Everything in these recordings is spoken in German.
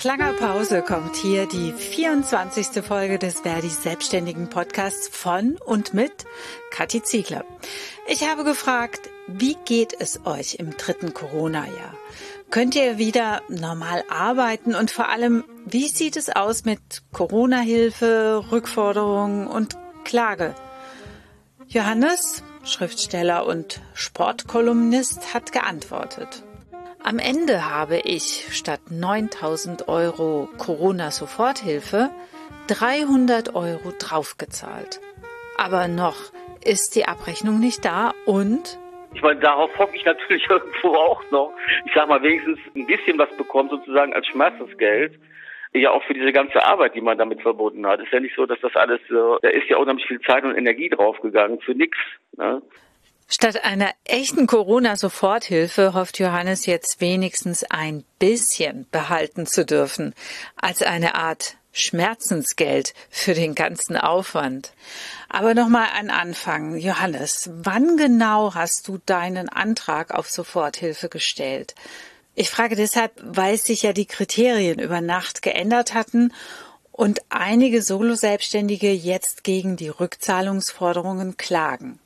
Nach langer Pause kommt hier die 24. Folge des Verdi Selbstständigen Podcasts von und mit Kathi Ziegler. Ich habe gefragt, wie geht es euch im 3. Corona-Jahr? Könnt ihr wieder normal arbeiten und vor allem, wie sieht es aus mit Corona-Hilfe, Rückforderungen und Klage? Johannes, Schriftsteller und Sportkolumnist, hat geantwortet. Am Ende habe ich statt 9.000 € Corona-Soforthilfe 300 € draufgezahlt. Aber noch ist die Abrechnung nicht da und... Ich meine, darauf hoffe ich natürlich irgendwo auch noch. Ich sag mal, wenigstens ein bisschen was bekommen, sozusagen als Schmerzensgeld. Ja, auch für diese ganze Arbeit, die man damit verbunden hat. Ist ja nicht so, dass das alles, da ist ja unheimlich viel Zeit und Energie draufgegangen für nichts, ne? Statt einer echten Corona-Soforthilfe hofft Johannes jetzt wenigstens ein bisschen behalten zu dürfen, als eine Art Schmerzensgeld für den ganzen Aufwand. Aber nochmal ein Anfang. Johannes, wann genau hast du deinen Antrag auf Soforthilfe gestellt? Ich frage deshalb, weil sich ja die Kriterien über Nacht geändert hatten und einige Solo-Selbstständige jetzt gegen die Rückzahlungsforderungen klagen.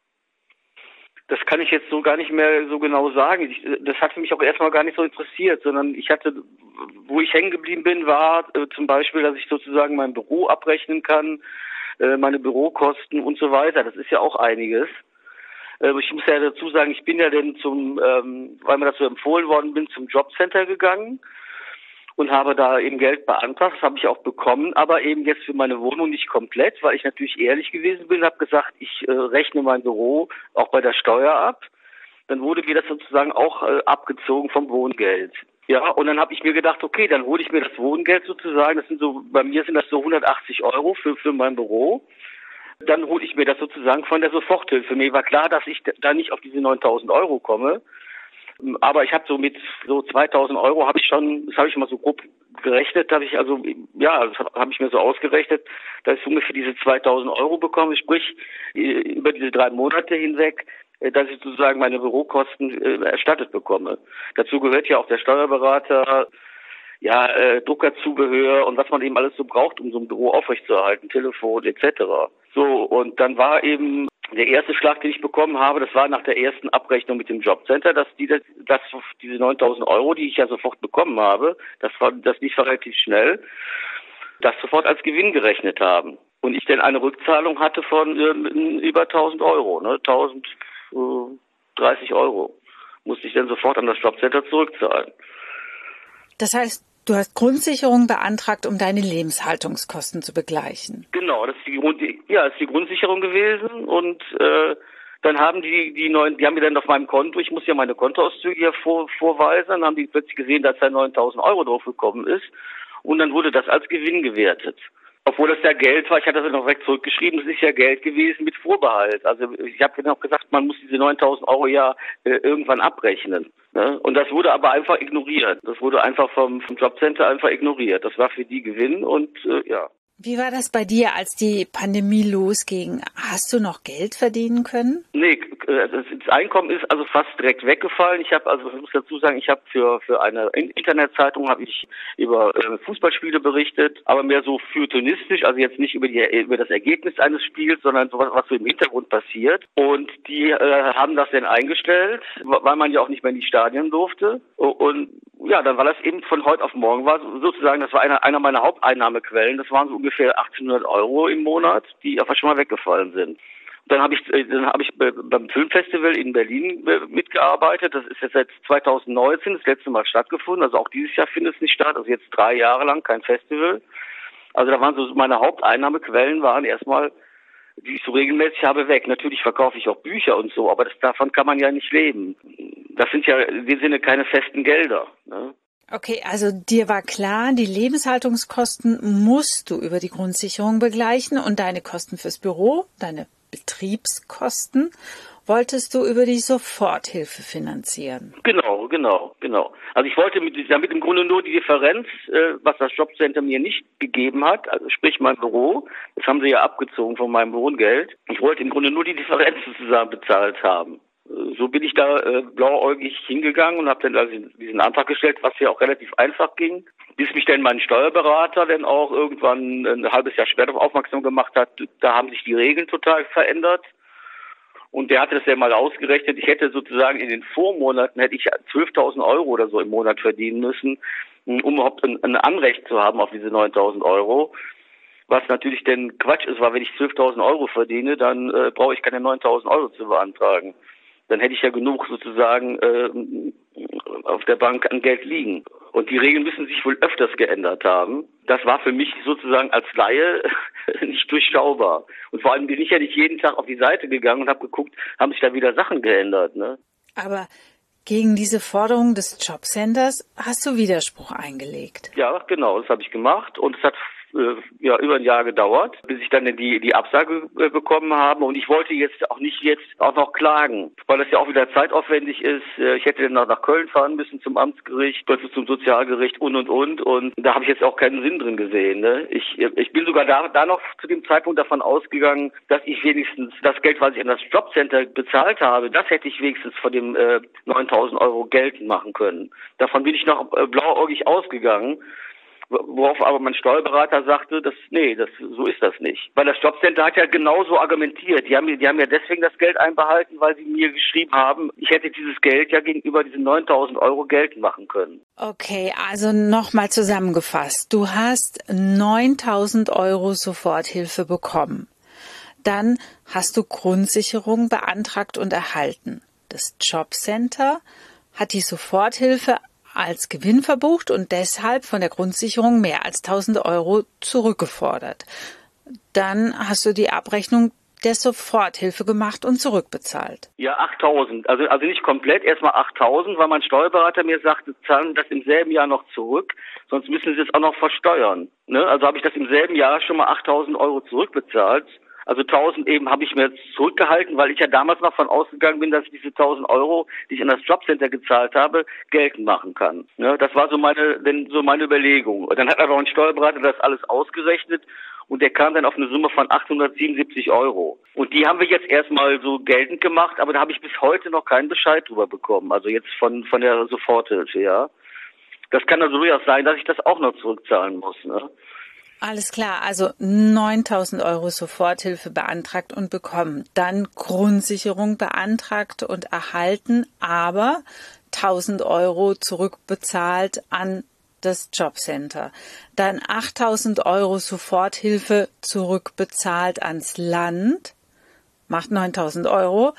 Das kann ich jetzt so gar nicht mehr so genau sagen. Das hat mich auch erstmal gar nicht so interessiert, sondern wo ich hängen geblieben bin, war zum Beispiel, dass ich sozusagen mein Büro abrechnen kann, meine Bürokosten und so weiter. Das ist ja auch einiges. Ich muss ja dazu sagen, ich bin ja dann weil mir das so empfohlen worden bin, zum Jobcenter gegangen und habe da eben Geld beantragt. Das habe ich auch bekommen, aber eben jetzt für meine Wohnung nicht komplett, weil ich natürlich ehrlich gewesen bin, habe gesagt, ich rechne mein Büro auch bei der Steuer ab. Dann wurde mir das sozusagen auch abgezogen vom Wohngeld. Ja, und dann habe ich mir gedacht, okay, dann hole ich mir das Wohngeld sozusagen, bei mir sind das so 180 € für mein Büro. Dann hole ich mir das sozusagen von der Soforthilfe. Mir war klar, dass ich da nicht auf diese 9.000 € komme. Aber ich habe so mit so 2.000 € das habe ich mal so grob gerechnet, das habe ich mir so ausgerechnet, dass ich ungefähr diese 2.000 € bekomme, sprich über diese 3 Monate hinweg, dass ich sozusagen meine Bürokosten erstattet bekomme. Dazu gehört ja auch der Steuerberater, Druckerzubehör und was man eben alles so braucht, um so ein Büro aufrechtzuerhalten, Telefon etc. So, und dann war eben der erste Schlag, den ich bekommen habe, das war nach der ersten Abrechnung mit dem Jobcenter, dass diese 9.000 €, die ich ja sofort bekommen habe, das lief relativ schnell, das sofort als Gewinn gerechnet haben. Und ich dann eine Rückzahlung hatte von über 1.000 €, ne, 1.030 € musste ich dann sofort an das Jobcenter zurückzahlen. Das heißt, du hast Grundsicherung beantragt, um deine Lebenshaltungskosten zu begleichen. Genau, das ist die Grundsicherung gewesen und dann haben die haben mir dann auf meinem Konto, ich muss ja meine Kontoauszüge hier vorweisen, dann haben die plötzlich gesehen, dass da 9.000 € drauf gekommen ist und dann wurde das als Gewinn gewertet. Obwohl das ja Geld war, ich hatte das noch direkt zurückgeschrieben, es ist ja Geld gewesen mit Vorbehalt. Also ich habe dann auch gesagt, man muss diese 9.000 € ja irgendwann abrechnen. Ne? Und das wurde aber einfach ignoriert. Das wurde einfach vom Jobcenter einfach ignoriert. Das war für die Gewinn und ja. Wie war das bei dir, als die Pandemie losging? Hast du noch Geld verdienen können? Nee, das Einkommen ist also fast direkt weggefallen. Ich muss dazu sagen, ich habe für eine Internetzeitung habe ich über Fußballspiele berichtet, aber mehr so feuilletonistisch, also jetzt nicht über das Ergebnis eines Spiels, sondern so was so im Hintergrund passiert. Und die haben das dann eingestellt, weil man ja auch nicht mehr in die Stadien durfte. Und ja, dann war das eben von heute auf morgen sozusagen, das war einer meiner Haupteinnahmequellen. Das waren so ungefähr 1.800 € im Monat, die einfach schon mal weggefallen sind. Dann habe ich beim Filmfestival in Berlin mitgearbeitet. Das ist jetzt seit 2019 das letzte Mal stattgefunden. Also auch dieses Jahr findet es nicht statt. Also jetzt 3 Jahre lang kein Festival. Also da waren so meine Haupteinnahmequellen waren erstmal, die ich so regelmäßig habe, weg. Natürlich verkaufe ich auch Bücher und so, aber davon kann man ja nicht leben. Das sind ja in dem Sinne keine festen Gelder, ne? Okay, also dir war klar, die Lebenshaltungskosten musst du über die Grundsicherung begleichen und deine Kosten fürs Büro, deine Betriebskosten, wolltest du über die Soforthilfe finanzieren. Genau. Also ich wollte damit im Grunde nur die Differenz, was das Jobcenter mir nicht gegeben hat, also sprich mein Büro, das haben sie ja abgezogen von meinem Wohngeld. Ich wollte im Grunde nur die Differenz sozusagen bezahlt haben. So bin ich da blauäugig hingegangen und habe dann also diesen Antrag gestellt, was ja auch relativ einfach ging, bis mich dann mein Steuerberater dann auch irgendwann ein halbes Jahr später aufmerksam gemacht hat, da haben sich die Regeln total verändert. Und der hatte das ja mal ausgerechnet, ich hätte sozusagen in den Vormonaten, hätte ich 12.000 Euro oder so im Monat verdienen müssen, um überhaupt ein Anrecht zu haben auf diese 9.000 Euro. Was natürlich denn Quatsch ist, weil wenn ich 12.000 Euro verdiene, dann brauche ich keine 9.000 Euro zu beantragen. Dann hätte ich ja genug sozusagen auf der Bank an Geld liegen. Und die Regeln müssen sich wohl öfters geändert haben. Das war für mich sozusagen als Laie nicht durchschaubar. Und vor allem bin ich ja nicht jeden Tag auf die Seite gegangen und habe geguckt, haben sich da wieder Sachen geändert, ne? Aber gegen diese Forderung des Jobcenters hast du Widerspruch eingelegt. Ja, genau, das habe ich gemacht und es hat über ein Jahr gedauert, bis ich dann die Absage bekommen habe. Und ich wollte jetzt auch noch klagen, weil das ja auch wieder zeitaufwendig ist. Ich hätte dann nach Köln fahren müssen zum Amtsgericht, plötzlich zum Sozialgericht und. Und da habe ich jetzt auch keinen Sinn drin gesehen. Ne? Ich bin sogar da noch zu dem Zeitpunkt davon ausgegangen, dass ich wenigstens das Geld, was ich an das Jobcenter bezahlt habe, das hätte ich wenigstens von dem 9.000 Euro geltend machen können. Davon bin ich noch blauäugig ausgegangen. Worauf aber mein Steuerberater sagte, so ist das nicht. Weil das Jobcenter hat ja genauso argumentiert. Die haben ja deswegen das Geld einbehalten, weil sie mir geschrieben haben, ich hätte dieses Geld ja gegenüber diesen 9.000 Euro geltend machen können. Okay, also nochmal zusammengefasst. Du hast 9.000 Euro Soforthilfe bekommen. Dann hast du Grundsicherung beantragt und erhalten. Das Jobcenter hat die Soforthilfe als Gewinn verbucht und deshalb von der Grundsicherung mehr als 1.000 Euro zurückgefordert. Dann hast du die Abrechnung der Soforthilfe gemacht und zurückbezahlt. Ja, 8.000. Also nicht komplett, erstmal 8.000, weil mein Steuerberater mir sagte, zahlen das im selben Jahr noch zurück, sonst müssen sie es auch noch versteuern. Ne? Also habe ich das im selben Jahr schon mal 8.000 Euro zurückbezahlt. Also 1.000 eben habe ich mir zurückgehalten, weil ich ja damals noch davon ausgegangen bin, dass ich diese 1.000 Euro, die ich an das Jobcenter gezahlt habe, geltend machen kann. Ne? Das war so meine Überlegung. Und dann hat aber ein Steuerberater das alles ausgerechnet und der kam dann auf eine Summe von 877 Euro. Und die haben wir jetzt erstmal so geltend gemacht, aber da habe ich bis heute noch keinen Bescheid drüber bekommen. Also jetzt von der Soforthilfe, ja. Das kann also durchaus sein, dass ich das auch noch zurückzahlen muss, ne? Alles klar, also 9.000 Euro Soforthilfe beantragt und bekommen, dann Grundsicherung beantragt und erhalten, aber 1.000 Euro zurückbezahlt an das Jobcenter. Dann 8.000 Euro Soforthilfe zurückbezahlt ans Land, macht 9.000 Euro,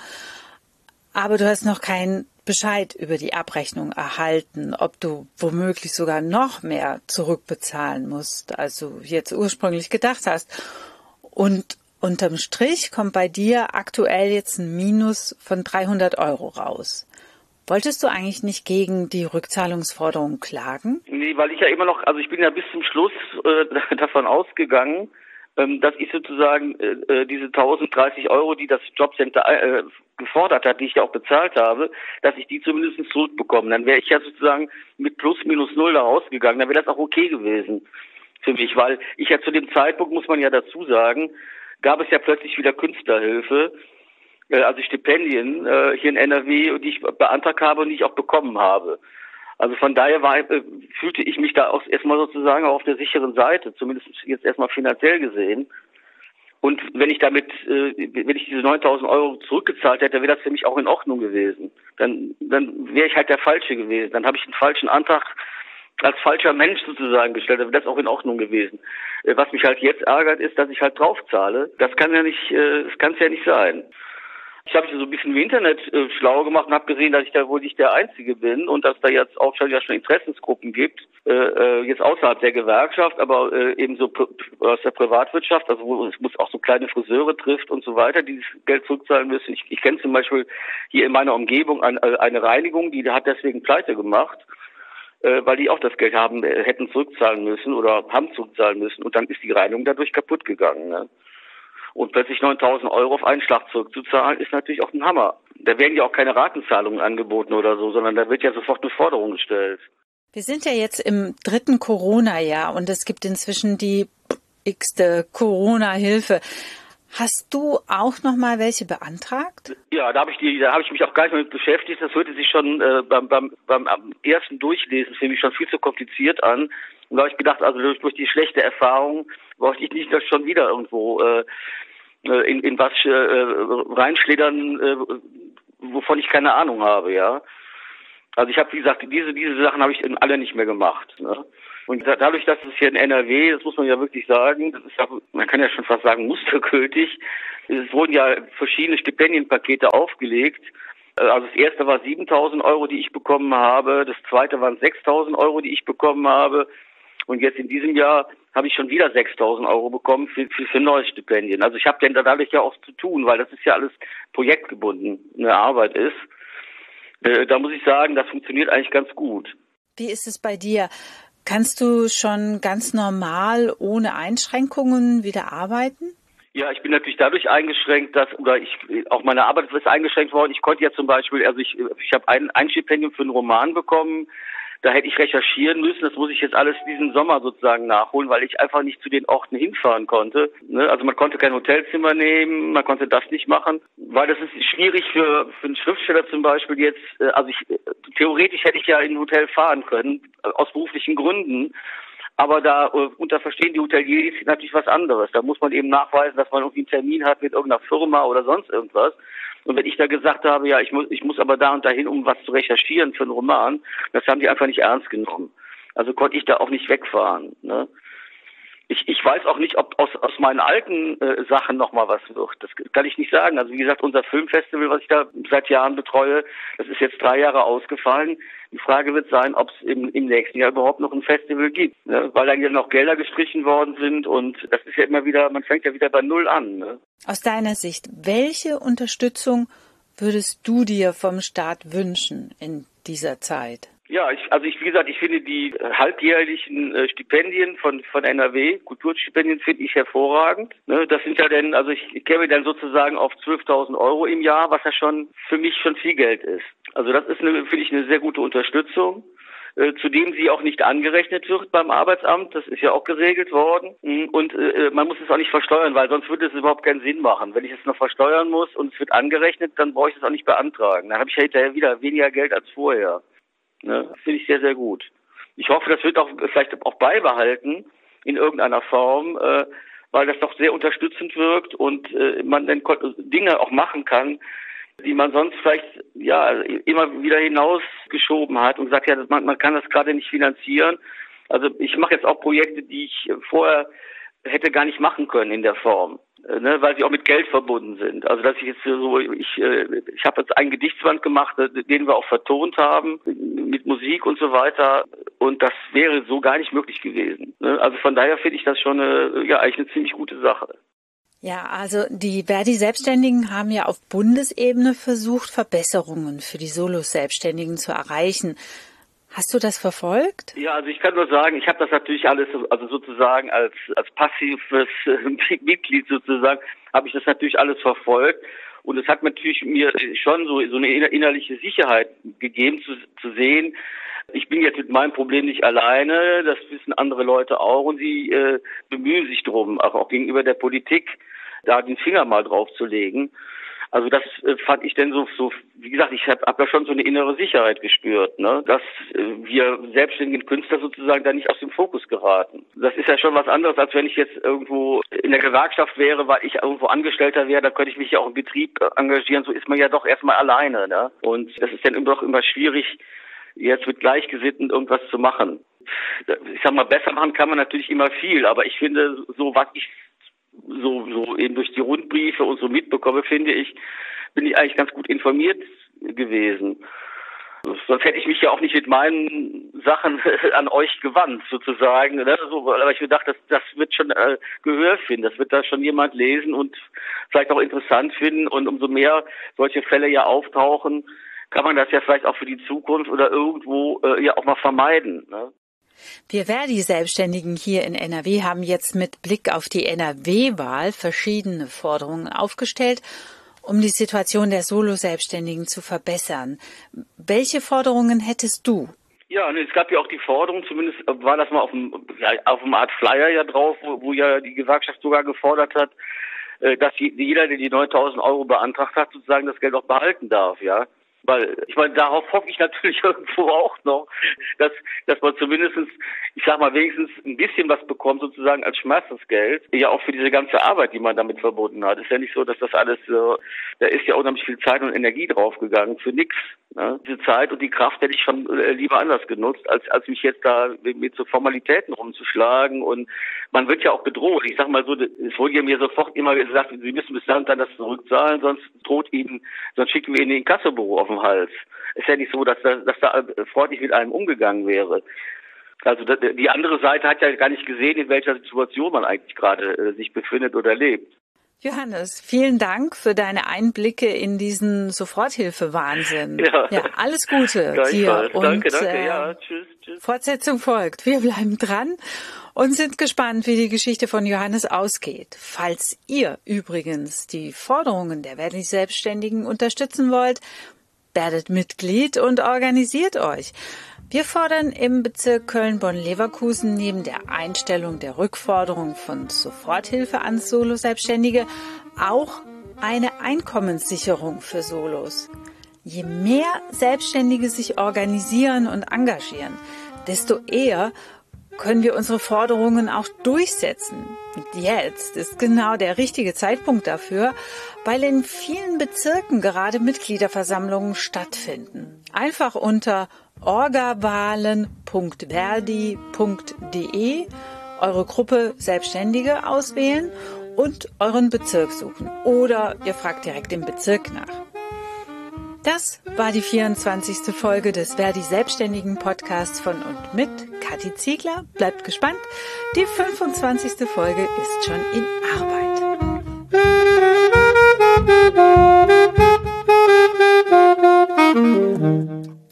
aber du hast noch keinen Bescheid über die Abrechnung erhalten, ob du womöglich sogar noch mehr zurückbezahlen musst, als du jetzt ursprünglich gedacht hast. Und unterm Strich kommt bei dir aktuell jetzt ein Minus von 300 Euro raus. Wolltest du eigentlich nicht gegen die Rückzahlungsforderung klagen? Nee, weil ich ja immer noch, also ich bin ja bis zum Schluss davon ausgegangen, dass ich sozusagen diese 1.030 Euro, die das Jobcenter gefordert hat, die ich ja auch bezahlt habe, dass ich die zumindest zurückbekomme. Dann wäre ich ja sozusagen mit plus minus null da rausgegangen. Dann wäre das auch okay gewesen für mich, weil ich ja zu dem Zeitpunkt, muss man ja dazu sagen, gab es ja plötzlich wieder Künstlerhilfe, also Stipendien hier in NRW, die ich beantragt habe und die ich auch bekommen habe. Also von daher fühlte ich mich da auch erstmal sozusagen auf der sicheren Seite, zumindest jetzt erstmal finanziell gesehen. Und wenn ich diese 9.000 Euro zurückgezahlt hätte, wäre das für mich auch in Ordnung gewesen. Dann wäre ich halt der Falsche gewesen. Dann habe ich einen falschen Antrag als falscher Mensch sozusagen gestellt, dann wäre das auch in Ordnung gewesen. Was mich halt jetzt ärgert, ist, dass ich halt draufzahle. Das kann ja nicht sein. Ich habe mich so ein bisschen im Internet schlau gemacht und habe gesehen, dass ich da wohl nicht der Einzige bin und dass da jetzt auch schon Interessensgruppen gibt, jetzt außerhalb der Gewerkschaft, aber eben so aus der Privatwirtschaft, also wo es muss auch so kleine Friseure trifft und so weiter, die das Geld zurückzahlen müssen. Ich kenne zum Beispiel hier in meiner Umgebung eine Reinigung, die hat deswegen pleite gemacht, weil die auch das Geld hätten zurückzahlen müssen oder haben zurückzahlen müssen und dann ist die Reinigung dadurch kaputt gegangen, ne? Und plötzlich 9.000 Euro auf einen Schlag zurückzuzahlen, ist natürlich auch ein Hammer. Da werden ja auch keine Ratenzahlungen angeboten oder so, sondern da wird ja sofort eine Forderung gestellt. Wir sind ja jetzt im 3. Corona-Jahr und es gibt inzwischen die x-te Corona-Hilfe. Hast du auch noch mal welche beantragt? Ja, da habe ich mich auch gar nicht mehr mit beschäftigt. Das hörte sich schon beim ersten Durchlesen für mich schon viel zu kompliziert an. Und da habe ich gedacht, also durch die schlechte Erfahrung wollte ich nicht das schon wieder irgendwo in was reinschlittern, wovon ich keine Ahnung habe, ja. Also ich habe, wie gesagt, diese Sachen habe ich alle nicht mehr gemacht. Ne? Und dadurch, dass es hier in NRW, das muss man ja wirklich sagen, das ist ja, man kann ja schon fast sagen, mustergültig. Es wurden ja verschiedene Stipendienpakete aufgelegt. Also das erste war 7.000 Euro, die ich bekommen habe. Das zweite waren 6.000 Euro, die ich bekommen habe. Und jetzt in diesem Jahr habe ich schon wieder 6.000 Euro bekommen für neue Stipendien. Also ich habe denn dadurch ja auch zu tun, weil das ist ja alles projektgebundene Arbeit ist. Da muss ich sagen, das funktioniert eigentlich ganz gut. Wie ist es bei dir? Kannst du schon ganz normal ohne Einschränkungen wieder arbeiten? Ja, ich bin natürlich dadurch eingeschränkt, auch meine Arbeit ist eingeschränkt worden. Ich konnte ja zum Beispiel, also ich habe ein Stipendium für einen Roman bekommen. Da hätte ich recherchieren müssen. Das muss ich jetzt alles diesen Sommer sozusagen nachholen, weil ich einfach nicht zu den Orten hinfahren konnte. Also man konnte kein Hotelzimmer nehmen, man konnte das nicht machen, weil das ist schwierig für einen Schriftsteller zum Beispiel jetzt. Theoretisch hätte ich ja in ein Hotel fahren können, aus beruflichen Gründen. Aber da verstehen die Hoteliers natürlich was anderes. Da muss man eben nachweisen, dass man irgendwie einen Termin hat mit irgendeiner Firma oder sonst irgendwas. Und wenn ich da gesagt habe, ja, ich muss aber da und dahin, um was zu recherchieren für einen Roman, das haben die einfach nicht ernst genommen. Also konnte ich da auch nicht wegfahren. Ne? Ich weiß auch nicht, ob aus meinen alten Sachen noch mal was wird. Das kann ich nicht sagen. Also wie gesagt, unser Filmfestival, was ich da seit Jahren betreue, das ist jetzt 3 Jahre ausgefallen. Die Frage wird sein, ob es im nächsten Jahr überhaupt noch ein Festival gibt, ne? Weil dann ja noch Gelder gestrichen worden sind und das ist ja immer wieder, man fängt ja wieder bei Null an. Ne? Aus deiner Sicht, welche Unterstützung würdest du dir vom Staat wünschen in dieser Zeit? Ja, wie gesagt, ich finde die halbjährlichen Stipendien von NRW, Kulturstipendien, finde ich hervorragend. Ne, das sind ja dann, also ich käme dann sozusagen auf 12.000 Euro im Jahr, was ja schon für mich schon viel Geld ist. Also das ist, finde ich, eine sehr gute Unterstützung. Zudem sie auch nicht angerechnet wird beim Arbeitsamt. Das ist ja auch geregelt worden. Und man muss es auch nicht versteuern, weil sonst würde es überhaupt keinen Sinn machen. Wenn ich es noch versteuern muss und es wird angerechnet, dann brauche ich es auch nicht beantragen. Dann habe ich ja hinterher wieder weniger Geld als vorher. Ne? Finde ich sehr, sehr gut. Ich hoffe, das wird auch vielleicht auch beibehalten in irgendeiner Form, weil das doch sehr unterstützend wirkt und man dann Dinge auch machen kann, die man sonst vielleicht ja immer wieder hinausgeschoben hat und sagt, ja, man kann das gerade nicht finanzieren. Also ich mache jetzt auch Projekte, die ich vorher hätte gar nicht machen können in der Form, weil sie auch mit Geld verbunden sind. Also dass ich jetzt ich habe jetzt einen Gedichtsband gemacht, den wir auch vertont haben mit Musik und so weiter und das wäre so gar nicht möglich gewesen. Also von daher finde ich das schon eigentlich eine ziemlich gute Sache. Ja, also die Verdi-Selbstständigen haben ja auf Bundesebene versucht, Verbesserungen für die Solo-Selbstständigen zu erreichen. Hast du das verfolgt? Ja, also ich kann nur sagen, ich habe das natürlich alles, also sozusagen als passives Mitglied sozusagen, habe ich das natürlich alles verfolgt. Und es hat natürlich mir schon so eine innerliche Sicherheit gegeben, zu sehen, ich bin jetzt mit meinem Problem nicht alleine, das wissen andere Leute auch und sie bemühen sich drum, auch gegenüber der Politik, da den Finger mal drauf zu legen. Also das fand ich denn so, wie gesagt, ich hab da schon so eine innere Sicherheit gespürt, ne, dass wir selbstständigen Künstler sozusagen da nicht aus dem Fokus geraten. Das ist ja schon was anderes, als wenn ich jetzt irgendwo in der Gewerkschaft wäre, weil ich irgendwo Angestellter wäre, da könnte ich mich ja auch im Betrieb engagieren, so ist man ja doch erstmal alleine, ne. Und das ist dann doch immer schwierig, jetzt mit Gleichgesinnten irgendwas zu machen. Ich sag mal, besser machen kann man natürlich immer viel, aber ich finde, so was ich so eben durch die Rundbriefe und so mitbekomme, finde ich, bin ich eigentlich ganz gut informiert gewesen. Sonst hätte ich mich ja auch nicht mit meinen Sachen an euch gewandt, sozusagen. Aber ich dachte, das wird schon Gehör finden, das wird da schon jemand lesen und vielleicht auch interessant finden. Und umso mehr solche Fälle ja auftauchen, kann man das ja vielleicht auch für die Zukunft oder irgendwo ja auch mal vermeiden, ne? Wir Verdi-Selbstständigen hier in NRW haben jetzt mit Blick auf die NRW-Wahl verschiedene Forderungen aufgestellt, um die Situation der Solo-Selbstständigen zu verbessern. Welche Forderungen hättest du? Ja, es gab ja auch die Forderung, zumindest war das mal auf einem Art Flyer ja drauf, wo ja die Gewerkschaft sogar gefordert hat, dass jeder, der die 9.000 Euro beantragt hat, sozusagen das Geld auch behalten darf, ja. Weil, ich meine, darauf hoffe ich natürlich irgendwo auch noch, dass man zumindestens, ich sag mal, wenigstens ein bisschen was bekommt, sozusagen als Schmerzensgeld. Ja, auch für diese ganze Arbeit, die man damit verbunden hat. Ist ja nicht so, dass das alles so, da ist ja unheimlich viel Zeit und Energie draufgegangen für nichts. Ne? Diese Zeit und die Kraft hätte ich schon lieber anders genutzt, als mich jetzt da mit so Formalitäten rumzuschlagen. Und man wird ja auch bedroht. Ich sag mal so, es wurde ja mir sofort immer gesagt, Sie müssen bis dann das zurückzahlen, sonst schicken wir Ihnen den Inkassobüro auf den Hals. Ist ja nicht so, dass da freundlich mit einem umgegangen wäre. Also die andere Seite hat ja gar nicht gesehen, in welcher Situation man eigentlich gerade sich befindet oder lebt. Johannes, vielen Dank für deine Einblicke in diesen Soforthilfe-Wahnsinn. Ja, alles Gute dir. Und, danke. Ja, tschüss. Fortsetzung folgt. Wir bleiben dran und sind gespannt, wie die Geschichte von Johannes ausgeht. Falls ihr übrigens die Forderungen der Verdi Selbstständigen unterstützen wollt, werdet Mitglied und organisiert euch. Wir fordern im Bezirk Köln-Bonn-Leverkusen neben der Einstellung der Rückforderung von Soforthilfe an Solo-Selbstständige auch eine Einkommenssicherung für Solos. Je mehr Selbstständige sich organisieren und engagieren, desto eher können wir unsere Forderungen auch durchsetzen. Und jetzt ist genau der richtige Zeitpunkt dafür, weil in vielen Bezirken gerade Mitgliederversammlungen stattfinden. Einfach unter orgawahlen.verdi.de eure Gruppe Selbstständige auswählen und euren Bezirk suchen. Oder ihr fragt direkt im Bezirk nach. Das war die 24. Folge des Verdi Selbstständigen Podcasts von und mit Kathi Ziegler. Bleibt gespannt, die 25. Folge ist schon in Arbeit.